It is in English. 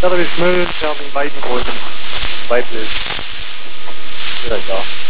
Gotta be smooth, tell me biting poison. Bite this. There I go.